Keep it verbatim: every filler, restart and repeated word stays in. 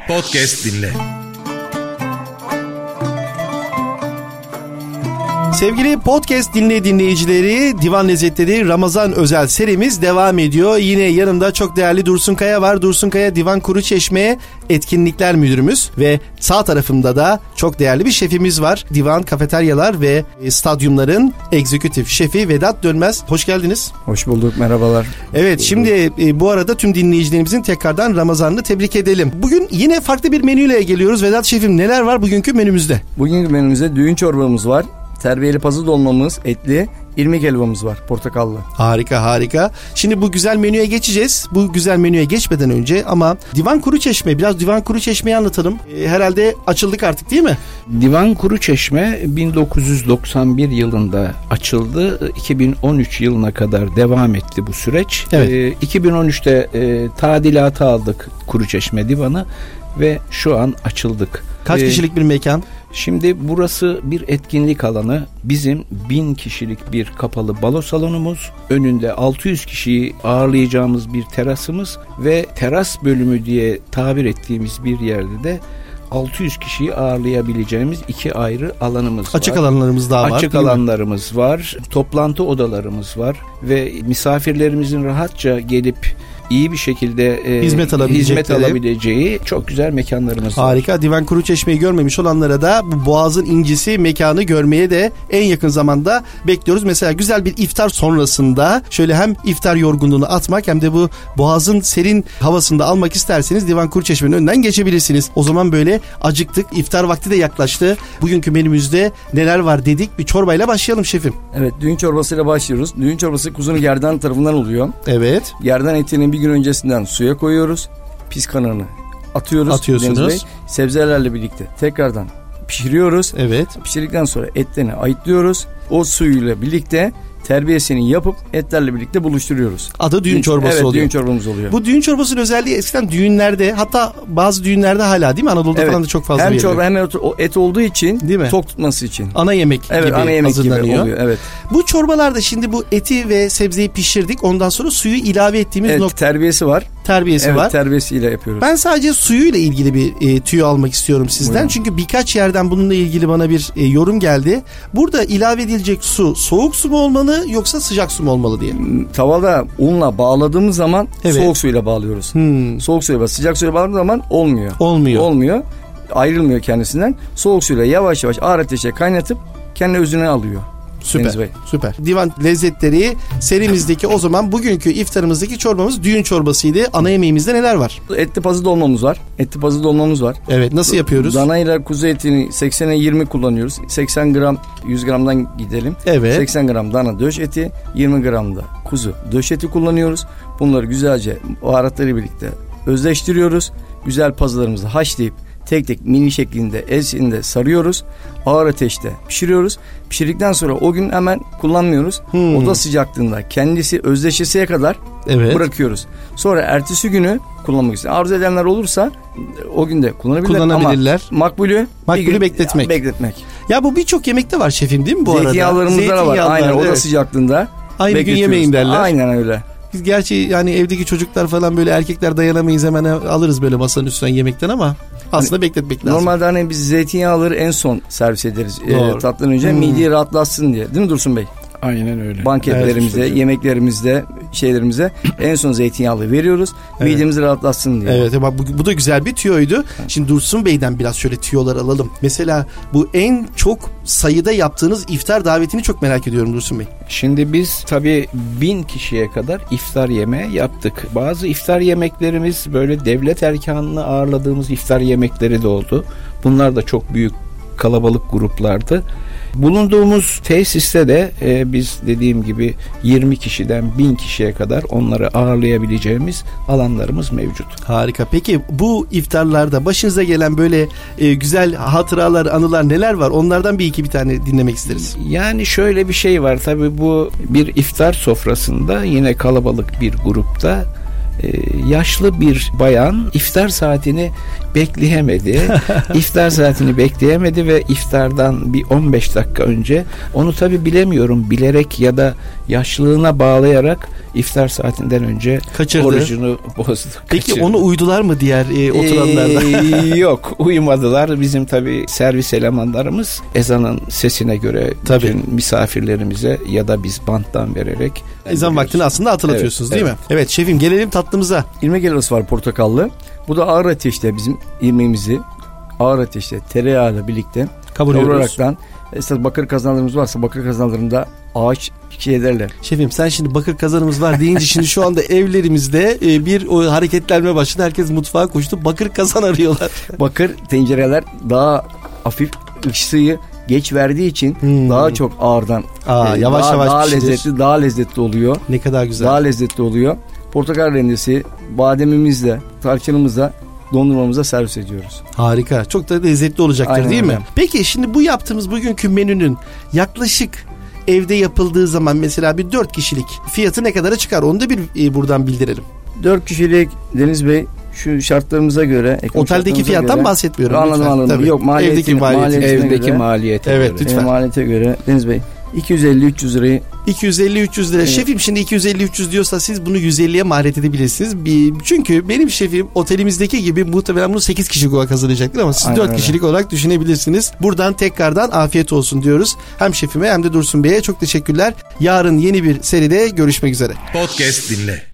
Podcast dinle. Sevgili podcast dinle dinleyicileri, Divan Lezzetleri Ramazan özel serimiz devam ediyor. Yine yanımda çok değerli Dursun Kaya var. Dursun Kaya Divan Kuruçeşme Etkinlikler Müdürümüz ve sağ tarafımda da çok değerli bir şefimiz var. Divan Kafeteryalar ve Stadyumların Egzekütif Şefi Vedat Dönmez. Hoş geldiniz. Hoş bulduk, merhabalar. Evet, şimdi e, bu arada tüm dinleyicilerimizin tekrardan Ramazan'ını tebrik edelim. Bugün yine farklı bir menüyle geliyoruz. Vedat Şefim, neler var bugünkü menümüzde? Bugünkü menümüzde düğün çorbamız var. Terbiyeli pazı dolmamız, etli, irmik helvamız var, portakallı. Harika harika. Şimdi bu güzel menüye geçeceğiz. Bu güzel menüye geçmeden önce ama Divan Kuruçeşme, biraz Divan Kuruçeşme'yi anlatalım. Ee, herhalde açıldık artık, değil mi? Divan Kuruçeşme bin dokuz yüz doksan bir yılında açıldı. iki bin on üç yılına kadar devam etti bu süreç. Evet. Ee, iki bin on üçte e, tadilata aldık Kuruçeşme Divanı ve şu an açıldık. Kaç Ee, kişilik bir mekan? Şimdi burası bir etkinlik alanı. Bizim bin kişilik bir kapalı balo salonumuz, önünde altı yüz kişiyi ağırlayacağımız bir terasımız ve teras bölümü diye tabir ettiğimiz bir yerde de altı yüz kişiyi ağırlayabileceğimiz iki ayrı alanımız var. Açık alanlarımız daha var. Açık alanlarımız var. Toplantı odalarımız var ve misafirlerimizin rahatça gelip iyi bir şekilde e, hizmet, hizmet alabileceği çok güzel mekanlarımız var. Harika. Divan Kuruçeşme'yi görmemiş olanlara da bu Boğaz'ın incisi mekanı görmeye de en yakın zamanda bekliyoruz. Mesela güzel bir iftar sonrasında şöyle hem iftar yorgunluğunu atmak hem de bu Boğaz'ın serin havasını da almak isterseniz Divan Kuruçeşme'nin önünden geçebilirsiniz. O zaman böyle acıktık. İftar vakti de yaklaştı. Bugünkü menümüzde neler var dedik. Bir çorbayla başlayalım şefim. Evet, düğün çorbasıyla başlıyoruz. Düğün çorbası kuzunun gerdan tarafından oluyor. Evet. Gerdan etini bir gün öncesinden suya koyuyoruz. Pis kanını atıyoruz. Atıyorsunuz. Sebzelerle birlikte tekrardan pişiriyoruz. Evet. Pişirdikten sonra etlerini ayıtlıyoruz. O suyuyla birlikte terbiyesini yapıp etlerle birlikte buluşturuyoruz. Adı düğün Düğün, çorbası evet, oluyor. düğün çorbamız oluyor. Bu düğün çorbasının özelliği eskiden düğünlerde, hatta bazı düğünlerde hala, değil mi? Anadolu'da evet, falan da çok fazla hem veriliyor. çorba hem et, o et olduğu için, değil mi? Tok tutması için. Ana yemek evet, gibi ana yemek hazırlanıyor. Gibi oluyor, evet. Bu çorbalarda şimdi bu eti ve sebzeyi pişirdik. Ondan sonra suyu ilave ettiğimiz evet, nokta. Terbiyesi var. Terbiyesi evet, var. terbiyesiyle yapıyoruz. Ben sadece suyuyla ilgili bir e, tüyo almak istiyorum sizden. Buyurun. Çünkü birkaç yerden bununla ilgili bana bir e, yorum geldi. Burada ilave edilecek su soğuk su mu olmalı yoksa sıcak su mu olmalı diye. Tavada unla bağladığımız zaman evet, soğuk suyla bağlıyoruz. Hmm. Soğuk suyla, sıcak suyla bağladığımız zaman olmuyor. Olmuyor. Olmuyor. Ayrılmıyor kendisinden. Soğuk suyla yavaş yavaş ağır ateşe kaynatıp kendi özüne alıyor. Süper, süper. Divan Lezzetleri serimizdeki o zaman bugünkü iftarımızdaki çorbamız düğün çorbasıydı. Ana yemeğimizde neler var? Etli pazı dolmamız var. Etli pazı dolmamız var. Evet, nasıl yapıyoruz? Dana ile kuzu etini seksene yirmi kullanıyoruz. seksen gram, yüz gramdan gidelim. Evet. seksen gram dana döş eti, yirmi gram da kuzu döş eti kullanıyoruz. Bunları güzelce baharatları birlikte özleştiriyoruz. Güzel pazılarımızı haşlayıp tek tek mini şeklinde el şeklinde sarıyoruz. Ağır ateşte pişiriyoruz. Pişirdikten sonra o gün hemen kullanmıyoruz. Hmm. Oda sıcaklığında kendisi özleşesiye kadar evet, bırakıyoruz. Sonra ertesi günü kullanmak isteyen arzu edenler olursa o günde kullanabilirler. Kullanabilirler. Ama makbulü, makbulü bekletmek. bekletmek. Ya bu birçok yemekte var şefim, değil mi bu arada? Zeytinyağlarımızda da var. Aynen, oda evet, sıcaklığında. Aynı gün yemeyin derler. Aynen öyle. Biz gerçi yani evdeki çocuklar falan böyle erkekler dayanamayız, hemen alırız böyle masanın üstünden yemekten ama aslında hani, bekletmek lazım. Normalde hani biz zeytinyağları en son servis ederiz e, tatlıdan önce, hmm, mideyi rahatlatsın diye. Değil mi Dursun Bey? Aynen öyle. Banketlerimizde, evet, yemeklerimizde, şeylerimize en son zeytinyağlı veriyoruz. Evet. Midemizi rahatlatsın diye. Evet, bak bu, bu da güzel bir tüyoydu. Şimdi Dursun Bey'den biraz şöyle tüyolar alalım. Mesela bu en çok sayıda yaptığınız iftar davetini çok merak ediyorum Dursun Bey. Şimdi biz tabii bin kişiye kadar iftar yemeği yaptık. Bazı iftar yemeklerimiz böyle devlet erkanını ağırladığımız iftar yemekleri de oldu. Bunlar da çok büyük kalabalık gruplardı. Bulunduğumuz tesiste de e, biz dediğim gibi yirmi kişiden bin kişiye kadar onları ağırlayabileceğimiz alanlarımız mevcut. Harika. Peki bu iftarlarda başınıza gelen böyle e, güzel hatıralar, anılar neler var? Onlardan bir iki bir tane dinlemek isteriz. Yani şöyle bir şey var. Tabii bu bir iftar sofrasında yine kalabalık bir grupta yaşlı bir bayan iftar saatini bekleyemedi. iftar saatini bekleyemedi ve iftardan bir on beş dakika önce, onu tabii bilemiyorum, bilerek ya da yaşlılığına bağlayarak iftar saatinden önce kaçırdı. orucunu bozdu. Peki kaçırdı. onu uydular mı diğer e, oturanlardan? Ee, yok, uyumadılar. Bizim tabii servis elemanlarımız ezanın sesine göre tabii. bütün misafirlerimize ya da biz banttan vererek ezan vaktini aslında hatırlatıyorsunuz, evet, değil evet. mi? Evet şefim, gelelim tatlımıza. İrmik helvası var, portakallı. Bu da ağır ateşte bizim irmiğimizi ağır ateşte tereyağıyla birlikte kavuraraktan, esas bakır kazanlarımız varsa bakır kazanlarında ağaç şey ederler. Şefim sen şimdi bakır kazanımız var deyince şimdi şu anda evlerimizde e, bir o hareketlenme başladı. Herkes mutfağa koştu. Bakır kazan arıyorlar. Bakır tencereler daha hafif ısıyı geç verdiği için hmm. daha çok ağırdan Aa, e, yavaş daha, yavaş daha pişirir. lezzetli, daha lezzetli oluyor. Ne kadar güzel. Daha lezzetli oluyor. Portakal rendesi, bademimizle, tarçınımızla dondurmamıza servis ediyoruz. Harika. Çok da lezzetli olacaktır. Aynen, değil mi? Aynen. Peki şimdi bu yaptığımız bugünkü menünün yaklaşık evde yapıldığı zaman mesela bir dört kişilik fiyatı ne kadara çıkar? Onu da bir e, buradan bildirelim. dört kişilik Deniz Bey, şu şartlarımıza göre, oteldeki fiyattan göre, bahsetmiyorum. Anladım anladım. Yok, evdeki maliyeti. Evdeki göre, maliyete evet, göre. lütfen. E, maliyete göre Deniz Bey iki yüz elli üç yüz lirayı iki yüz elli üç yüz lira. Evet. Şefim şimdi iki yüz elli üç yüz diyorsa siz bunu yüz elliye mal edebilirsiniz. Bir, çünkü benim şefim otelimizdeki gibi muhtemelen bunu sekiz kişilik olarak hazırlayacaktır ama siz aynen dört öyle. Kişilik olarak düşünebilirsiniz. Buradan tekrardan afiyet olsun diyoruz. Hem şefime hem de Dursun Bey'e çok teşekkürler. Yarın yeni bir seride görüşmek üzere. Podcast dinle.